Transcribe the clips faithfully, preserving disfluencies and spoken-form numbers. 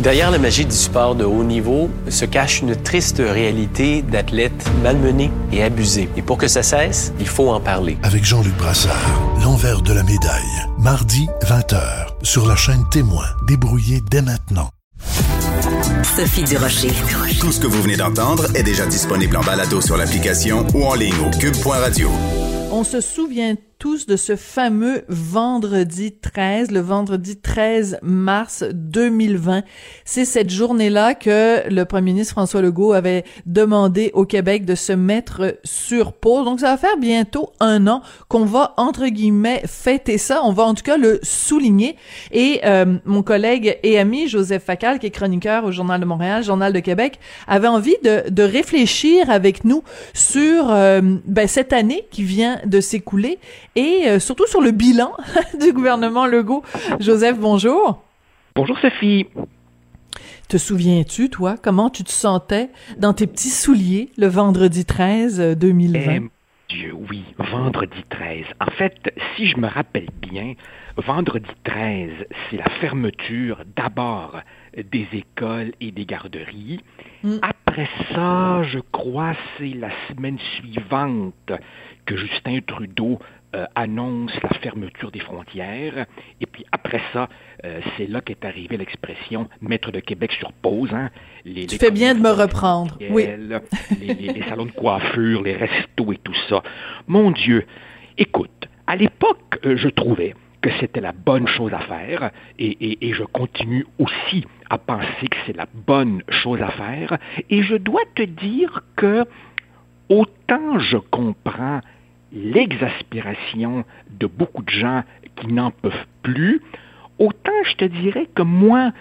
Derrière la magie du sport de haut niveau se cache une triste réalité d'athlètes malmenés et abusés. Et pour que ça cesse, il faut en parler. Avec Jean-Luc Brassard, l'envers de la médaille. Mardi, vingt heures, sur la chaîne Témoin. Débrouillez dès maintenant. Sophie Durocher. Tout ce que vous venez d'entendre est déjà disponible en balado sur l'application ou en ligne au cube point radio. On se souvient tous de ce fameux vendredi treize, le vendredi treize mars deux mille vingt. C'est cette journée-là que le premier ministre François Legault avait demandé au Québec de se mettre sur pause. Donc, ça va faire bientôt un an qu'on va, entre guillemets, fêter ça. On va en tout cas le souligner. Et euh, mon collègue et ami Joseph Facal, qui est chroniqueur au Journal de Montréal, Journal de Québec, avait envie de, de réfléchir avec nous sur euh, ben, cette année qui vient de s'écouler et euh, surtout sur le bilan du gouvernement Legault. Joseph, bonjour. Bonjour Sophie. Te souviens-tu, toi, comment tu te sentais dans tes petits souliers le vendredi treize deux mille vingt? Eh, Dieu, oui, vendredi treize. En fait, si je me rappelle bien, vendredi treize, c'est la fermeture d'abord des écoles et des garderies. Mm. Après ça, je crois, c'est la semaine suivante que Justin Trudeau euh, annonce la fermeture des frontières. Et puis après ça, euh, c'est là qu'est arrivée l'expression « mettre le Québec sur pause hein. ». Les, tu les fais bien de me reprendre, oui. Les, les, les salons de coiffure, les restos et tout ça. Mon Dieu, écoute, à l'époque, euh, je trouvais que c'était la bonne chose à faire, et, et, et je continue aussi à penser que c'est la bonne chose à faire, et je dois te dire que autant je comprends l'exaspération de beaucoup de gens qui n'en peuvent plus, autant je te dirais que moi,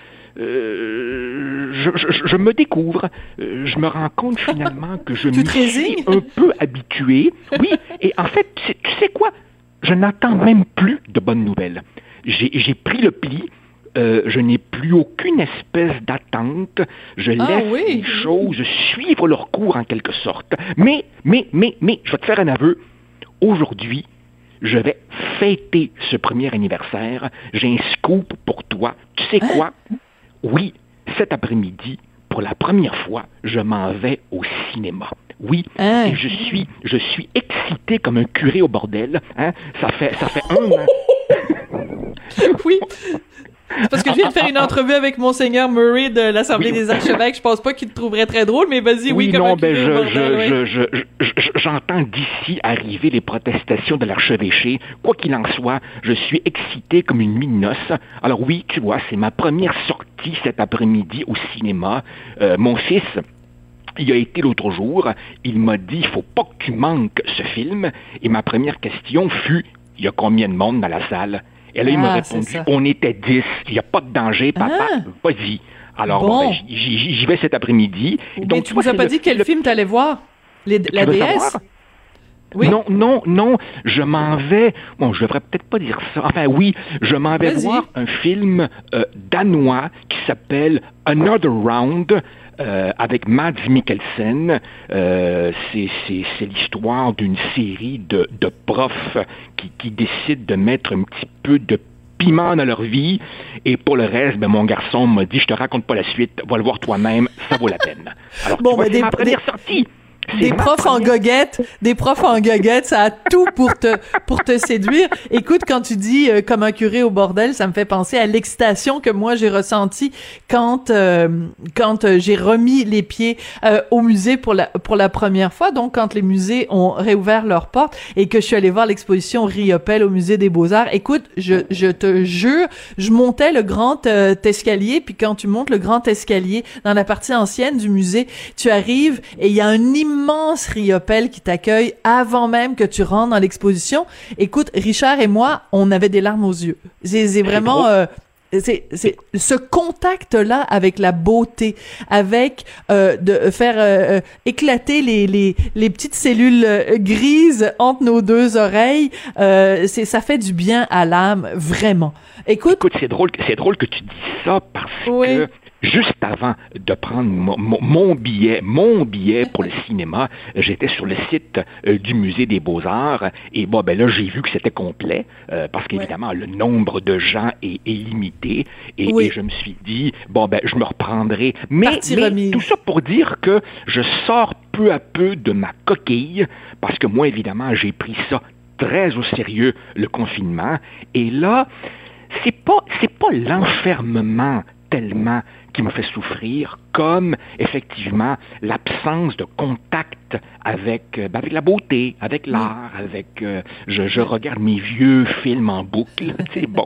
euh, je, je, je me découvre, euh, je me rends compte finalement que je me suis un peu habitué. Oui, et en fait, tu sais quoi? Je n'attends même plus de bonnes nouvelles. J'ai, j'ai pris le pli, euh, je n'ai plus aucune espèce d'attente, je laisse ah, oui. les choses suivre leur cours en quelque sorte. Mais, mais, mais, mais, je vais te faire un aveu, aujourd'hui, je vais fêter ce premier anniversaire, j'ai un scoop pour toi. Tu sais quoi? Oui, cet après-midi, pour la première fois, je m'en vais au cinéma. Oui, hein? Et je suis, je suis excité comme un curé au bordel. Hein? Ça fait, ça fait un an. Oui. C'est parce que je viens de faire une entrevue avec Monseigneur Murray de l'Assemblée oui. des archevêques. Je pense pas qu'il te trouverait très drôle, mais vas-y, oui, oui comme non, un curé ben, je, au bordel. Je, oui. je, je, je, j'entends d'ici arriver les protestations de l'archevêché. Quoi qu'il en soit, je suis excité comme une nuit de noces. Alors oui, tu vois, c'est ma première sortie cet après-midi au cinéma. Euh, mon fils... Il a été l'autre jour, il m'a dit, il faut pas que tu manques ce film. Et ma première question fut, il y a combien de monde dans la salle? Et là, ah, il m'a répondu, on était dix, il n'y a pas de danger, papa, ah. vas-y. Alors, bon. Bon, ben, j'y, j'y vais cet après-midi. Mais donc, tu ne nous as pas dit quel le... film tu allais voir? Les, la D S? Oui. Non, non, non, je m'en vais, bon, je devrais peut-être pas dire ça, enfin oui, je m'en vais vas-y. voir un film euh, danois qui s'appelle Another Round, Euh, avec Mads Mikkelsen. Euh, c'est, c'est, c'est l'histoire d'une série de, de profs qui, qui décident de mettre un petit peu de piment dans leur vie. Et pour le reste, ben, mon garçon m'a dit, je te raconte pas la suite, va le voir toi-même, ça vaut la peine. Alors, bon, tu vois, c'est des, ma première des... sortie. Des profs en goguette, des profs en goguette, ça a tout pour te pour te séduire. Écoute, quand tu dis euh, comme un curé au bordel, ça me fait penser à l'excitation que moi j'ai ressentie quand euh, quand euh, j'ai remis les pieds euh, au musée pour la pour la première fois. Donc quand les musées ont réouvert leurs portes et que je suis allée voir l'exposition Riopelle au musée des Beaux-Arts. Écoute, je je te jure, je montais le grand euh, escalier, puis quand tu montes le grand escalier dans la partie ancienne du musée, tu arrives et il y a un immense immense Riopelle qui t'accueille avant même que tu rentres dans l'exposition. Écoute, Richard et moi, on avait des larmes aux yeux. C'est, c'est vraiment... Euh, c'est, c'est ce contact-là avec la beauté, avec euh, de faire euh, éclater les, les, les petites cellules grises entre nos deux oreilles, euh, c'est, ça fait du bien à l'âme, vraiment. Écoute... Écoute, c'est drôle, c'est drôle que tu dis ça parce oui. que juste avant de prendre mon, mon billet, mon billet pour le cinéma, j'étais sur le site euh, du Musée des Beaux-Arts et bon, ben là, j'ai vu que c'était complet euh, parce qu'évidemment, ouais. le nombre de gens est, est limité et, oui. et je me suis dit, bon, ben, je me reprendrai. Mais, mais tout ça pour dire que je sors peu à peu de ma coquille parce que moi, évidemment, j'ai pris ça très au sérieux, le confinement. Et là, c'est pas, c'est pas l'enfermement tellement qui me fait souffrir, comme effectivement l'absence de contact avec, euh, ben, avec la beauté, avec l'art, avec euh, je, je regarde mes vieux films en boucle, c'est bon.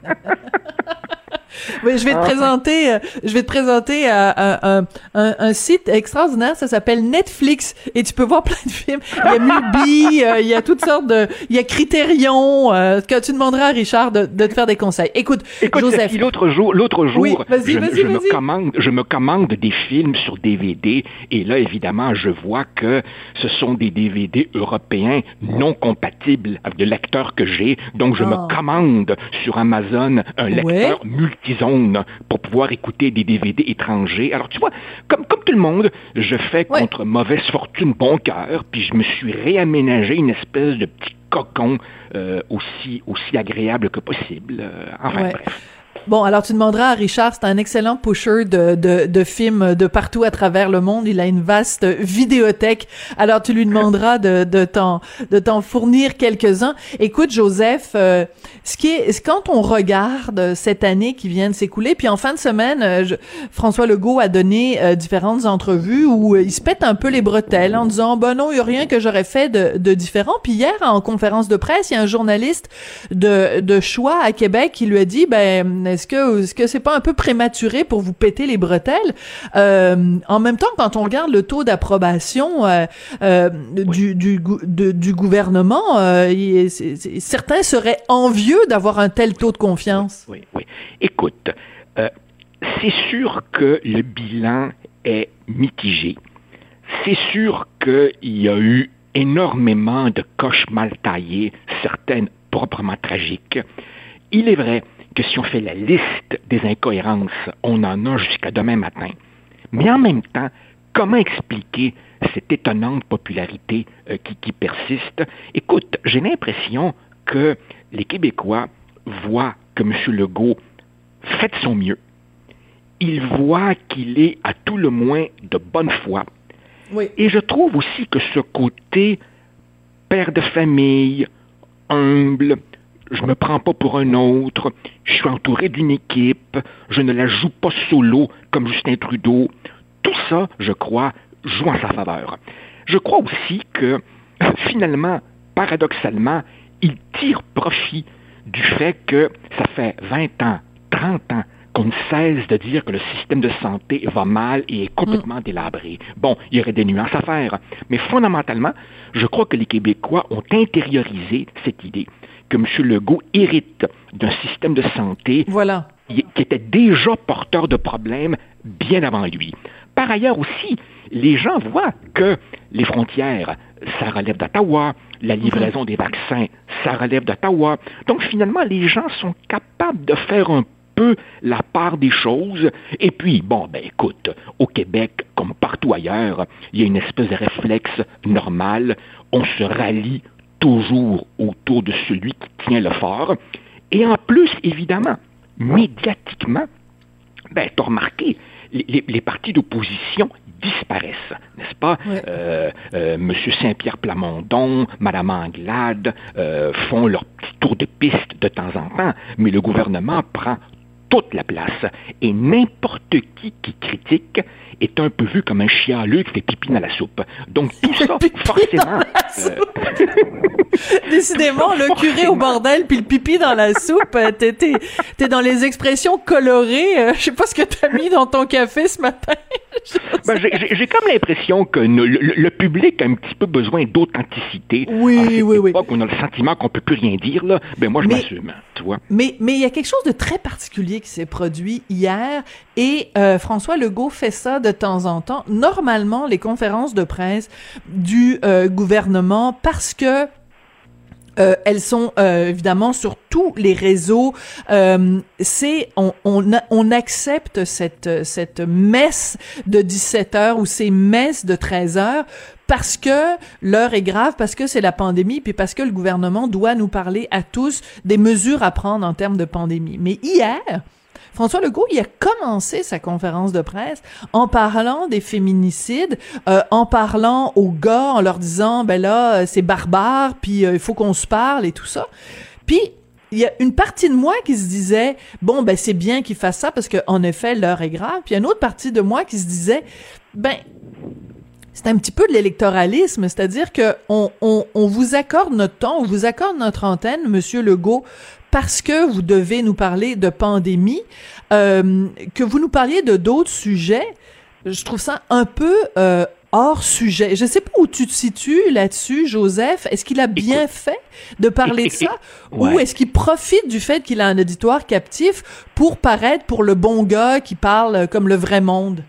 Oui, je vais te ah, présenter, euh, je vais te présenter euh, un, un, un site extraordinaire, ça s'appelle Netflix, et tu peux voir plein de films. Il y a Mubi, euh, il y a toutes sortes de, il y a Criterion, euh, que tu demanderas à Richard de, de te faire des conseils. Écoute, Écoute Joseph. L'autre jour, l'autre jour, oui, vas-y, je, vas-y, je vas-y. me commande, je me commande des films sur D V D, et là, évidemment, je vois que ce sont des D V D européens non compatibles avec le lecteur que j'ai, donc je oh. me commande sur Amazon un lecteur ouais. multizone pour pouvoir écouter des D V D étrangers. Alors, tu vois, comme, comme tout le monde, je fais ouais. contre mauvaise fortune bon cœur, puis je me suis réaménagé une espèce de petit cocon euh, aussi, aussi agréable que possible. Euh, enfin, ouais. bref. Bon, alors tu demanderas à Richard, c'est un excellent pusher de, de, de films de partout à travers le monde. Il a une vaste vidéothèque. Alors tu lui demanderas de, de t'en, de t'en fournir quelques-uns. Écoute, Joseph, euh, ce qui est, quand on regarde cette année qui vient de s'écouler, puis en fin de semaine, euh, je, François Legault a donné euh, différentes entrevues où euh, il se pète un peu les bretelles en disant, ben non, il y a rien que j'aurais fait de, de différent. Puis hier, en conférence de presse, il y a un journaliste de, de Choix à Québec qui lui a dit, ben, Est-ce que est-ce que c'est pas un peu prématuré pour vous péter les bretelles? Euh, en même temps, quand on regarde le taux d'approbation euh, euh, oui. du du, de, du gouvernement, euh, il, c'est, c'est, certains seraient envieux d'avoir un tel taux de confiance. Oui, oui. oui. Écoute, euh, c'est sûr que le bilan est mitigé. C'est sûr qu'il y a eu énormément de coches mal taillées, certaines proprement tragiques. Il est vrai que si on fait la liste des incohérences, on en a jusqu'à demain matin. Mais en même temps, comment expliquer cette étonnante popularité euh, qui, qui persiste? Écoute, j'ai l'impression que les Québécois voient que M. Legault fait de son mieux. Ils voient qu'il est à tout le moins de bonne foi. Oui. Et je trouve aussi que ce côté père de famille, humble, je me prends pas pour un autre, je suis entouré d'une équipe, je ne la joue pas solo comme Justin Trudeau. Tout ça, je crois, joue en sa faveur. Je crois aussi que, finalement, paradoxalement, il tire profit du fait que ça fait vingt ans, trente ans, qu'on ne cesse de dire que le système de santé va mal et est complètement mmh. délabré. Bon, il y aurait des nuances à faire, mais fondamentalement, je crois que les Québécois ont intériorisé cette idée que M. Legault hérite d'un système de santé voilà. qui était déjà porteur de problèmes bien avant lui. Par ailleurs aussi, les gens voient que les frontières, ça relève d'Ottawa, la livraison mmh. des vaccins, ça relève d'Ottawa. Donc finalement, les gens sont capables de faire un peu la part des choses. Et puis, bon, ben écoute, au Québec, comme partout ailleurs, il y a une espèce de réflexe normal. On se rallie toujours autour de celui qui tient le fort. Et en plus, évidemment, médiatiquement, ben, t'as remarqué, les, les, les partis d'opposition disparaissent, n'est-ce pas? Oui. Euh, euh, M. Saint-Pierre Plamondon, Mme Anglade euh, font leur petit tour de piste de temps en temps, mais le gouvernement prend toute la place. Et n'importe qui qui critique est un peu vu comme un chialeux qui fait pipi dans la soupe. Donc tout ça, forcément... Euh... Décidément, le curé au bordel puis le pipi dans la soupe, t'es, t'es, t'es dans les expressions colorées. Je sais pas ce que t'as mis dans ton café ce matin. Ben, j'ai, j'ai, j'ai comme l'impression que le, le, le public a un petit peu besoin d'authenticité. Oui, oui, oui. On a le sentiment qu'on peut plus rien dire, là. Ben moi, je mais, m'assume, tu vois. Mais mais il y a quelque chose de très particulier qui s'est produit hier et euh, François Legault fait ça de temps en temps. Normalement, les conférences de presse du euh, gouvernement, parce que Euh, elles sont euh, évidemment sur tous les réseaux. Euh, c'est on on on accepte cette cette messe de dix-sept heures ou ces messes de treize heures parce que l'heure est grave, parce que c'est la pandémie, puis parce que le gouvernement doit nous parler à tous des mesures à prendre en termes de pandémie. Mais hier, François Legault, il a commencé sa conférence de presse en parlant des féminicides, euh, en parlant aux gars, en leur disant, ben là, c'est barbare, puis euh, il faut qu'on se parle et tout ça. Puis, il y a une partie de moi qui se disait, bon, ben c'est bien qu'il fasse ça parce que en effet, l'heure est grave. Puis, il y a une autre partie de moi qui se disait, ben, c'est un petit peu de l'électoralisme, c'est-à-dire que on, on, on vous accorde notre temps, on vous accorde notre antenne, Monsieur Legault, parce que vous devez nous parler de pandémie, euh, que vous nous parliez de d'autres sujets. Je trouve ça un peu euh, hors sujet. Je sais pas où tu te situes là-dessus, Joseph. Est-ce qu'il a bien fait de parler de ça? Ouais. Ou est-ce qu'il profite du fait qu'il a un auditoire captif pour paraître pour le bon gars qui parle comme le vrai monde?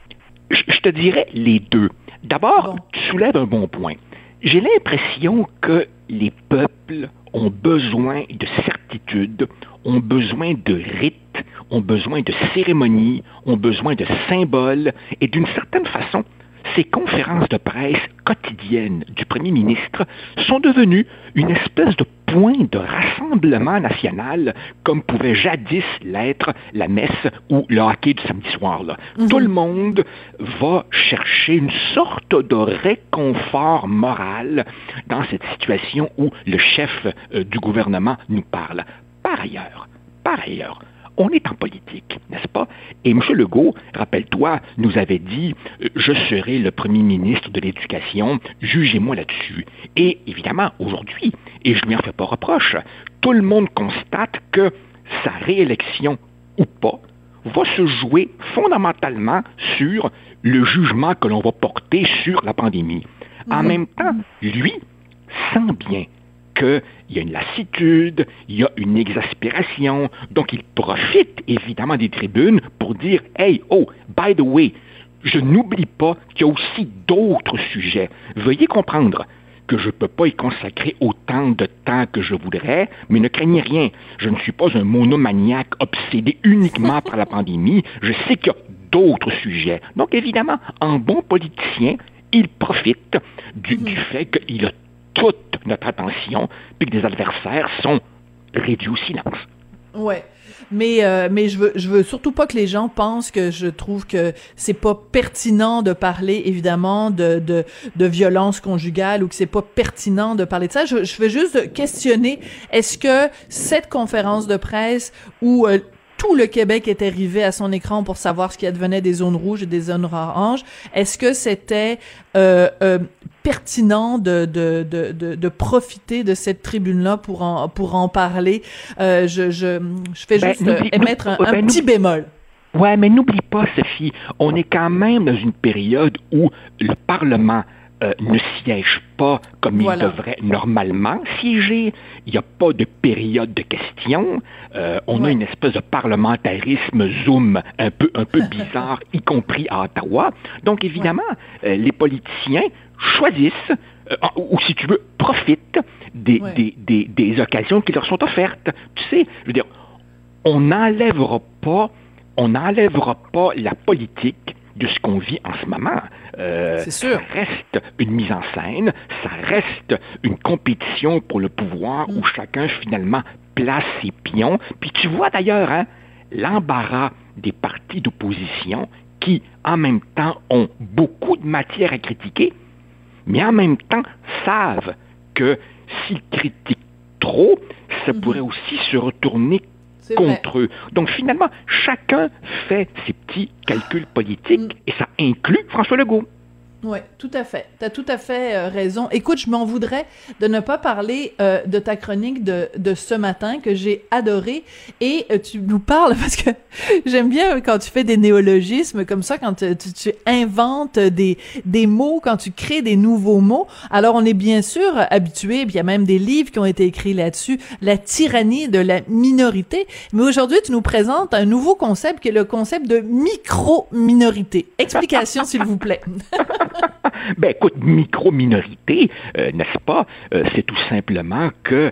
Je, je te dirais les deux. D'abord, bon. Tu soulèves un bon point. J'ai l'impression que les peuples ont besoin de certitude, ont besoin de rites, ont besoin de cérémonies, ont besoin de symboles, et d'une certaine façon, ces conférences de presse quotidiennes du premier ministre sont devenues une espèce de point de rassemblement national, comme pouvait jadis l'être la messe ou le hockey du samedi soir. Là. Mm-hmm. Tout le monde va chercher une sorte de réconfort moral dans cette situation où le chef euh, du gouvernement nous parle. Par ailleurs, par ailleurs, on est en politique, n'est-ce pas? Et M. Legault, rappelle-toi, nous avait dit euh, « Je serai le premier ministre de l'Éducation, jugez-moi là-dessus ». Et évidemment, aujourd'hui, et je ne lui en fais pas reproche, tout le monde constate que sa réélection ou pas va se jouer fondamentalement sur le jugement que l'on va porter sur la pandémie. En mmh. même temps, lui sent bien qu'il y a une lassitude, il y a une exaspération, donc il profite évidemment des tribunes pour dire « Hey, oh, by the way, je n'oublie pas qu'il y a aussi d'autres sujets. Veuillez comprendre que je ne peux pas y consacrer autant de temps que je voudrais, mais ne craignez rien, je ne suis pas un monomaniaque obsédé uniquement par la pandémie, je sais qu'il y a d'autres sujets. » Donc évidemment, en bon politicien, il profite du, du fait qu'il a toute notre attention, puis que les adversaires sont réduits au silence. Ouais, mais euh, mais je veux je veux surtout pas que les gens pensent que je trouve que c'est pas pertinent de parler évidemment de de de violence conjugale ou que c'est pas pertinent de parler de ça. Je je veux juste questionner, est-ce que cette conférence de presse où euh, tout le Québec était arrivé à son écran pour savoir ce qui advenait des zones rouges et des zones oranges, est-ce que c'était euh, euh, pertinent de, de, de, de, de profiter de cette tribune-là pour en, pour en parler? Euh, je, je, je fais juste ben, émettre un, ben, un petit bémol. Ouais, mais n'oublie pas, Sophie, on est quand même dans une période où le Parlement Euh, ne siège pas comme voilà. il devrait normalement siéger. Il n'y a pas de période de questions. Euh, on ouais. a une espèce de parlementarisme Zoom un peu, un peu bizarre, y compris à Ottawa. Donc, évidemment, ouais. euh, les politiciens choisissent, euh, ou, ou si tu veux, profitent des, ouais. des, des, des occasions qui leur sont offertes. Tu sais, je veux dire, on n'enlèvera pas, on n'enlèvera pas la politique de ce qu'on vit en ce moment. Euh, C'est sûr. Ça reste une mise en scène, ça reste une compétition pour le pouvoir mm. où chacun finalement place ses pions. Puis tu vois d'ailleurs hein, l'embarras des partis d'opposition qui, en même temps, ont beaucoup de matière à critiquer, mais en même temps savent que s'ils critiquent trop, ça mm-hmm. pourrait aussi se retourner C'est contre vrai. eux. Donc, finalement, chacun fait ses petits calculs politiques mm. et ça inclut François Legault. Oui, tout à fait. Tu as tout à fait euh, raison. Écoute, je m'en voudrais de ne pas parler euh, de ta chronique de, de ce matin que j'ai adorée. Et euh, tu nous parles, parce que j'aime bien quand tu fais des néologismes comme ça, quand tu, tu, tu inventes des, des mots, quand tu crées des nouveaux mots. Alors, on est bien sûr habitué, puis il y a même des livres qui ont été écrits là-dessus, la tyrannie de la minorité. Mais aujourd'hui, tu nous présentes un nouveau concept qui est le concept de micro-minorité. Explication, s'il vous plaît. Ben écoute, micro-minorité, euh, n'est-ce pas? Euh, c'est tout simplement que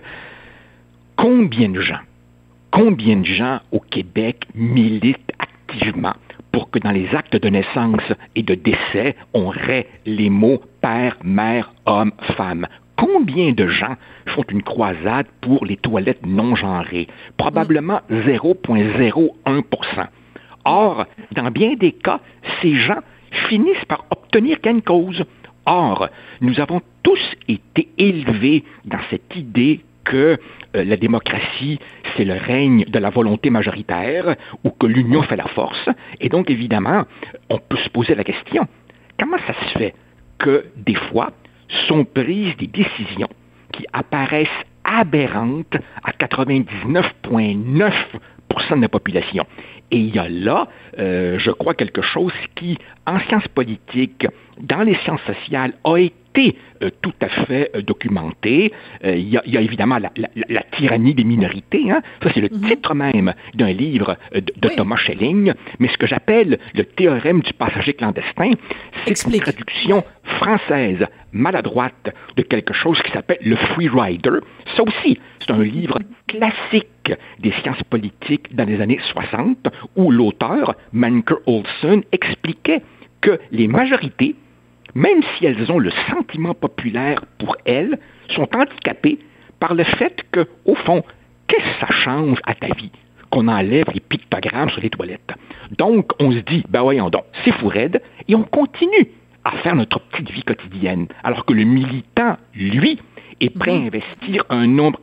combien de gens, combien de gens au Québec militent activement pour que dans les actes de naissance et de décès, on raie les mots père, mère, homme, femme. Combien de gens font une croisade pour les toilettes non genrées? Probablement zéro virgule zéro un pour cent. Or, dans bien des cas, ces gens finissent par obtenir gain de cause. Or, nous avons tous été élevés dans cette idée que euh, la démocratie, c'est le règne de la volonté majoritaire ou que l'union fait la force. Et donc, évidemment, on peut se poser la question, comment ça se fait que, des fois, sont prises des décisions qui apparaissent aberrantes à quatre-vingt-dix-neuf virgule neuf pour cent de la population? Et il y a là, euh, je crois, quelque chose qui, en sciences politiques, dans les sciences sociales, a été euh, tout à fait euh, documenté. Euh, il, y a, il y a évidemment la, la, la tyrannie des minorités. Hein? Ça, c'est le mm-hmm. titre même d'un livre euh, de, de oui. Thomas Schelling. Mais ce que j'appelle le théorème du passager clandestin, c'est Explique. une traduction française maladroite de quelque chose qui s'appelle le Free Rider. Ça aussi, c'est un livre classique des sciences politiques dans les années soixante, où l'auteur, Mancur Olson, expliquait que les majorités, même si elles ont le sentiment populaire pour elles, sont handicapées par le fait que, au fond, qu'est-ce que ça change à ta vie qu'on enlève les pictogrammes sur les toilettes? Donc, on se dit, ben voyons donc, c'est fou raide, et on continue à faire notre petite vie quotidienne, alors que le militant, lui, est prêt à investir un nombre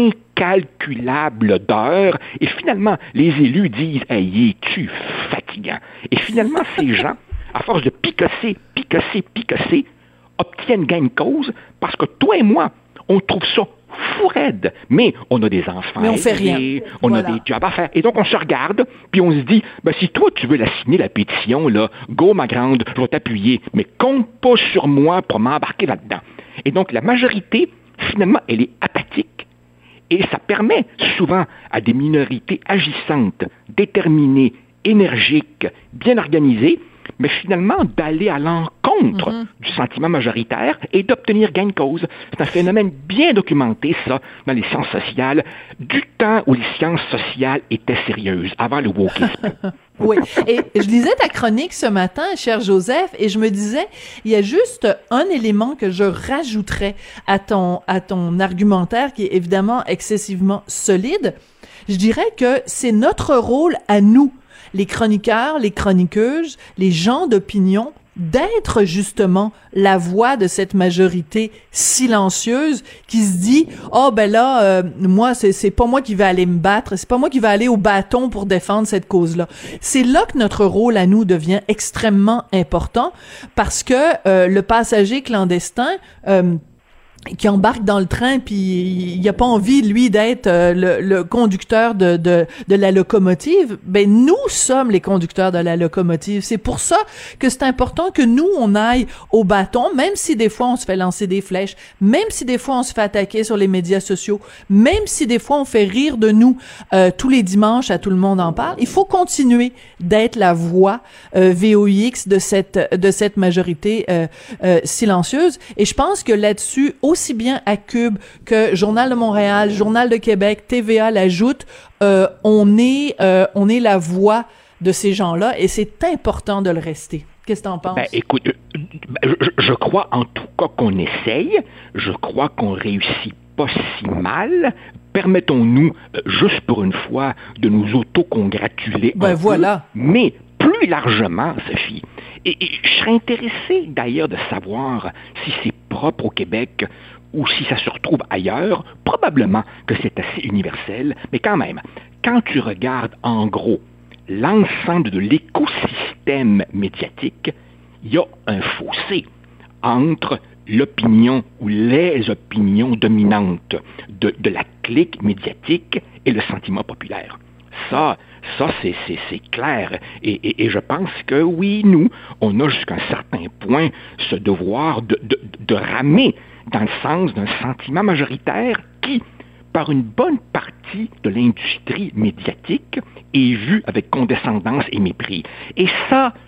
incalculable d'heures, et finalement, les élus disent « Hey, es-tu fatigant? » Et finalement, ces gens, à force de picasser, picasser, picasser, obtiennent gain de cause, parce que toi et moi, on trouve ça fou raide, mais on a des enfants, mais on fait rien. On voilà. a des jobs à faire. Et donc, on se regarde, puis on se dit, ben, si toi, tu veux la signer, la pétition, là, go, ma grande, je vais t'appuyer, mais compte pas sur moi pour m'embarquer là-dedans. Et donc, la majorité, finalement, elle est apathique. Et ça permet souvent à des minorités agissantes, déterminées, énergiques, bien organisées, mais finalement d'aller à l'encontre mm-hmm. du sentiment majoritaire et d'obtenir gain de cause. C'est un phénomène bien documenté, ça, dans les sciences sociales, du temps où les sciences sociales étaient sérieuses, avant le wokisme. Oui, et je lisais ta chronique ce matin, cher Joseph, et je me disais, il y a juste un élément que je rajouterais à ton, à ton argumentaire, qui est évidemment excessivement solide. Je dirais que c'est notre rôle à nous, les chroniqueurs, les chroniqueuses, les gens d'opinion, d'être justement la voix de cette majorité silencieuse qui se dit « Oh ben là, euh, moi, c'est, c'est pas moi qui vais aller me battre, c'est pas moi qui vais aller au bâton pour défendre cette cause-là. » C'est là que notre rôle à nous devient extrêmement important parce que euh, le passager clandestin... Euh, qui embarque dans le train puis il a pas envie lui d'être euh, le, le conducteur de, de de la locomotive, ben nous sommes les conducteurs de la locomotive. C'est pour ça que c'est important que nous on aille au bâton, même si des fois on se fait lancer des flèches, même si des fois on se fait attaquer sur les médias sociaux, même si des fois on fait rire de nous euh, tous les dimanches à Tout le monde en parle. Il faut continuer d'être la voix euh, V O X de cette de cette majorité euh, euh, silencieuse et je pense que là-dessus aussi bien à Cube que Journal de Montréal, Journal de Québec, T V A l'ajoute, euh, on est euh, on est la voix de ces gens-là et c'est important de le rester. Qu'est-ce que t'en penses? Ben, écoute, je, je crois en tout cas qu'on essaye. Je crois qu'on réussit pas si mal. Permettons-nous, juste pour une fois, de nous auto-congratuler. Ben voilà. Peu, mais plus largement, Sophie, et, et je serais intéressé d'ailleurs de savoir si c'est propre au Québec ou si ça se retrouve ailleurs. Probablement que c'est assez universel, mais quand même, quand tu regardes en gros l'ensemble de l'écosystème médiatique, il y a un fossé entre l'opinion ou les opinions dominantes de, de la clique médiatique et le sentiment populaire. Ça, ça c'est, c'est, c'est clair. Et, et, et je pense que oui, nous, on a jusqu'à un certain point ce devoir de, de, de ramer dans le sens d'un sentiment majoritaire qui, par une bonne partie de l'industrie médiatique, est vu avec condescendance et mépris. Et ça,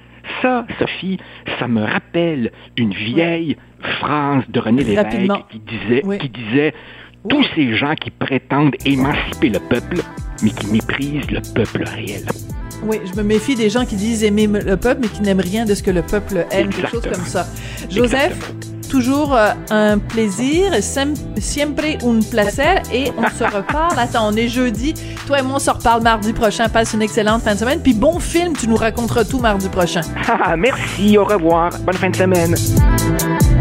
ça, Sophie, ça me rappelle une vieille ouais. phrase de René Lévesque Rapidement. qui disait, oui. qui disait « Tous oui. ces gens qui prétendent émanciper le peuple, mais qui méprisent le peuple réel. » Oui, je me méfie des gens qui disent aimer le peuple, mais qui n'aiment rien de ce que le peuple aime, Exactement. quelque chose comme ça. Joseph, Exactement. toujours euh, un plaisir, sem- siempre un placer, et on se reparle. Attends, on est jeudi. Toi et moi, on se reparle mardi prochain. Passe une excellente fin de semaine. Puis bon film, tu nous raconteras tout mardi prochain. Ah, merci, au revoir. Bonne fin de semaine.